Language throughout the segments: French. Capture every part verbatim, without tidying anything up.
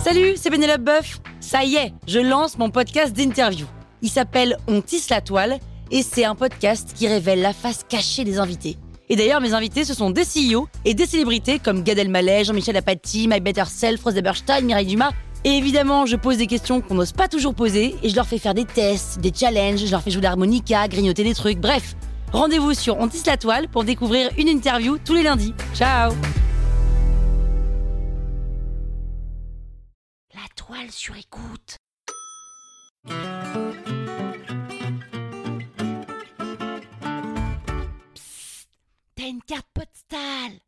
Salut, c'est Pénélope Boeuf. Ça y est, je lance mon podcast d'interview. Il s'appelle On tisse la toile et c'est un podcast qui révèle la face cachée des invités. Et d'ailleurs, mes invités, ce sont des C E O et des célébrités comme Gad Elmaleh, Jean-Michel Apathy, My Better Self, Rose Eberstein, Mireille Dumas. Et évidemment, je pose des questions qu'on n'ose pas toujours poser et je leur fais faire des tests, des challenges, je leur fais jouer d'harmonica, grignoter des trucs, bref. Rendez-vous sur On tisse la toile pour découvrir une interview tous les lundis. Ciao! La toile sur écoute. Psst, t'as une carte postale.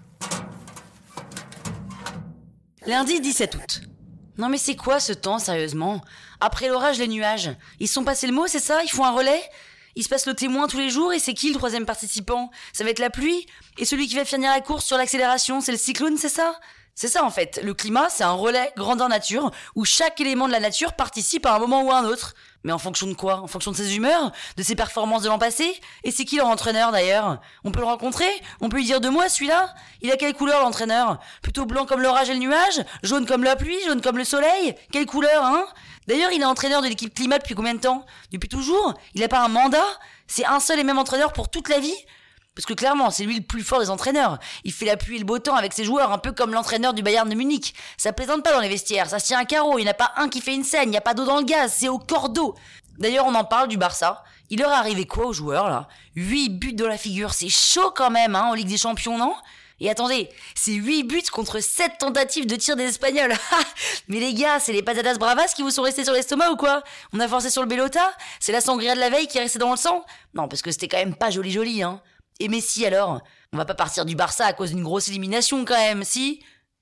Lundi dix-sept août. Non mais c'est quoi ce temps, sérieusement? Après l'orage, les nuages. Ils se sont passés le mot, c'est ça? Ils font un relais? Il se passe le témoin tous les jours et c'est qui le troisième participant? Ça va être la pluie? Et celui qui va finir la course sur l'accélération, c'est le cyclone, c'est ça? C'est ça en fait, le climat c'est un relais grandeur nature où chaque élément de la nature participe à un moment ou à un autre. Mais en fonction de quoi? En fonction de ses humeurs? De ses performances de l'an passé? Et c'est qui leur entraîneur d'ailleurs? On peut le rencontrer? On peut lui dire de moi celui-là? Il a quelle couleur l'entraîneur? Plutôt blanc comme l'orage et le nuage? Jaune comme la pluie? Jaune comme le soleil? Quelle couleur hein? D'ailleurs il est entraîneur de l'équipe climat depuis combien de temps? Depuis toujours? Il a pas un mandat? C'est un seul et même entraîneur pour toute la vie? Parce que clairement, c'est lui le plus fort des entraîneurs. Il fait la pluie et le beau temps avec ses joueurs, un peu comme l'entraîneur du Bayern de Munich. Ça plaisante pas dans les vestiaires, ça se tient à carreau, il n'y en a pas un qui fait une scène, il n'y a pas d'eau dans le gaz, c'est au cordeau. D'ailleurs, on en parle du Barça. Il leur est arrivé quoi aux joueurs, là? huit buts dans la figure, c'est chaud quand même, hein, en Ligue des Champions, non? Et attendez, c'est huit buts contre sept tentatives de tir des Espagnols. Mais les gars, c'est les patatas bravas qui vous sont restés sur l'estomac ou quoi? On a forcé sur le Bellota? C'est la sangria de la veille qui est restée dans le sang? Non, parce que c'était quand même pas joli joli, hein. Et Messi alors? On va pas partir du Barça à cause d'une grosse élimination quand même, si?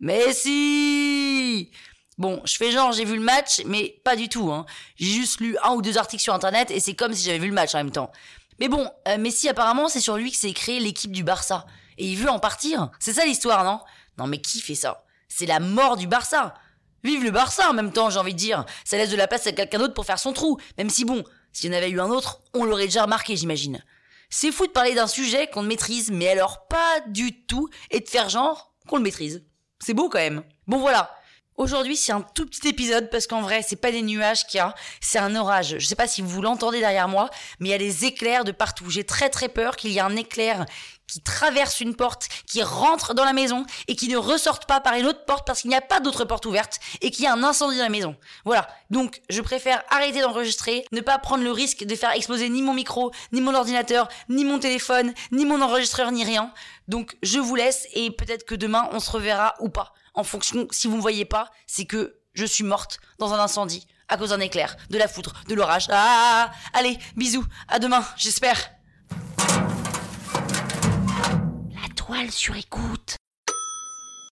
Messi! Bon, je fais genre j'ai vu le match, mais pas du tout, hein. J'ai juste lu un ou deux articles sur internet et c'est comme si j'avais vu le match en même temps. Mais bon, euh, Messi apparemment c'est sur lui que s'est créé l'équipe du Barça. Et il veut en partir. C'est ça l'histoire, non? Non mais qui fait ça? C'est la mort du Barça. Vive le Barça en même temps, j'ai envie de dire. Ça laisse de la place à quelqu'un d'autre pour faire son trou. Même si bon, s'il y en avait eu un autre, on l'aurait déjà remarqué, j'imagine. C'est fou de parler d'un sujet qu'on ne maîtrise, mais alors pas du tout, et de faire genre qu'on le maîtrise. C'est beau quand même. Bon voilà. Aujourd'hui, c'est un tout petit épisode parce qu'en vrai, c'est pas des nuages qu'il y a, c'est un orage. Je sais pas si vous l'entendez derrière moi, mais il y a des éclairs de partout. J'ai très très peur qu'il y ait un éclair qui traverse une porte, qui rentre dans la maison et qui ne ressorte pas par une autre porte parce qu'il n'y a pas d'autre porte ouverte et qu'il y a un incendie dans la maison. Voilà. Donc, je préfère arrêter d'enregistrer, ne pas prendre le risque de faire exploser ni mon micro, ni mon ordinateur, ni mon téléphone, ni mon enregistreur, ni rien. Donc, je vous laisse et peut-être que demain, on se reverra ou pas. En fonction, si vous me voyez pas, c'est que je suis morte dans un incendie à cause d'un éclair, de la foudre, de l'orage. Ah, allez, bisous, à demain, j'espère. La toile sur écoute.